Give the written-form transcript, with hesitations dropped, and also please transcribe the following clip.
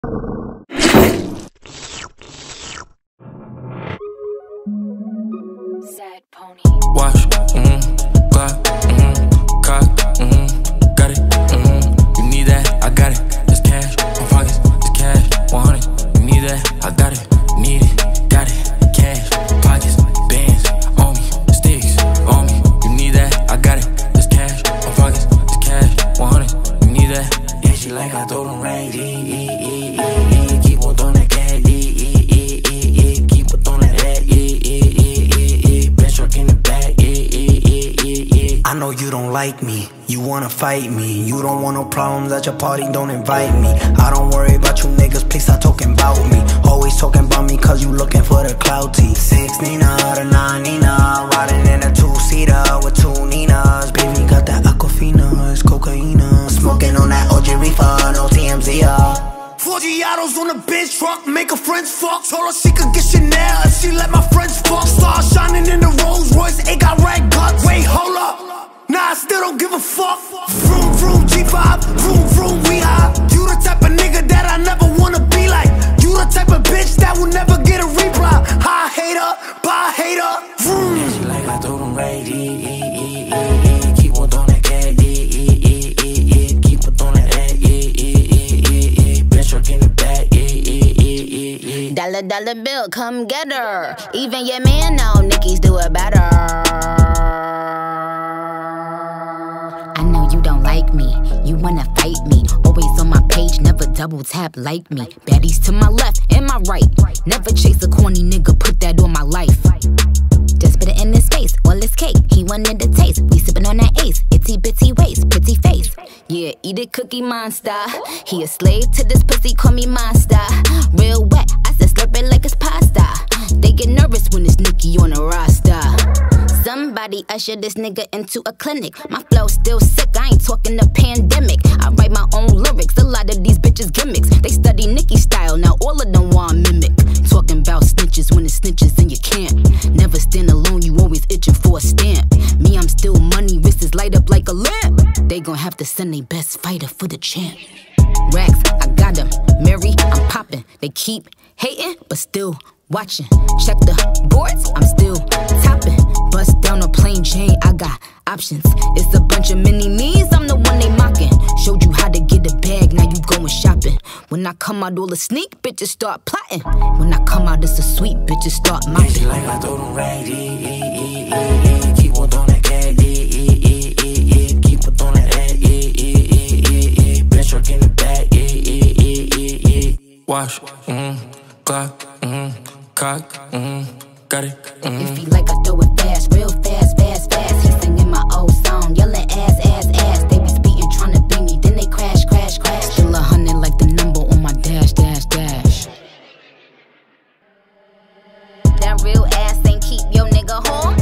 Sad pony. Wash, Glock, cock, got it, you need that, I got it, there's cash, my pockets, there's cash, 100, you need that, I got it, need it, got it, cash, pockets, bands, on me, sticks, on me, you need that, I got it, there's cash, my pockets, there's cash, 100, you need that, yeah, she like I throw them rings, keep on throwing that cash, keep on throwing that, truck in the back, I know you don't like me, you wanna fight me. You don't want no problems at your party, don't invite me. I don't worry about you niggas, please stop talking about me. Always talking about me cause you looking for the clouty. 6 Nina, the 9 Nina, riding in a 2-seater with 2 Ninas. Baby got that Aquafina, it's cocaina. Smoking on that OG reefer, no TMZ. 4 Giottos on the bench truck, make her friends fuck. Told her she could get Chanel if she let my friends fuck. Stars shining in the Rolls Royce, it got red guts. Wait, hold up, nah, I still don't give a fuck. Vroom, vroom, G5, vroom, vroom, we high. You the type of nigga that I never wanna be like. You the type of bitch that will never get a reply. High hater, bye hater, vroom. yeah, she like I throw them right, keep on throwing that cash, keep on throwing that, truck in the back, Dollar, dollar bill, come get her. Even your man know Nicki's do it better. I know you don't like me, you wanna fight me. Always on my page, never double tap like me. Baddies to my left and my right. Never chase a corny nigga, put that on my life. Just put it in his face, all his cake. He wanted the taste, we sippin' on that ace. Itty bitty waist, pretty face. Yeah, eat it, Cookie Monster. He a slave to this pussy, call me monster. Real wet, I said slurp it like it's pasta. They get nervous when it's Nicki on a roster. Somebody usher this nigga into a clinic. My flow still sick, I ain't talking the pandemic. I write my own lyrics, a lot of these bitches gimmicks. They study Nicki style, now all of them want mimic. Talking about snitches when it's snitches in your camp. Never stand alone, you always itching for a stamp. Me, I'm still money, wrists light up like a lamp. They gon' have to send their best fighter for the champ. Racks, I got them. Mary, I'm popping. They keep hating, but still watching. Check the boards, I'm still topping. Bust down a plain Jane, I got options. It's a bunch of mini-me's, I'm the one they mocking. Showed you how to get a bag, now you going shopping. When I come out, all the sneak bitches start plotting. When I come out, it's a sweet bitches start mopping. yeah, she like I throw them right, keep on throwing that cash, keep on throwing that, bench truck in the back, wash, Glock, cock, got it, If he like I throw it fast, real fast, fast, fast. He singing my old song, yelling ass, ass, ass. They be speeding, trying to beat me, then they crash, crash, crash. Still 100 like the number on my dash, dash, dash. That real ass ain't keep your nigga home.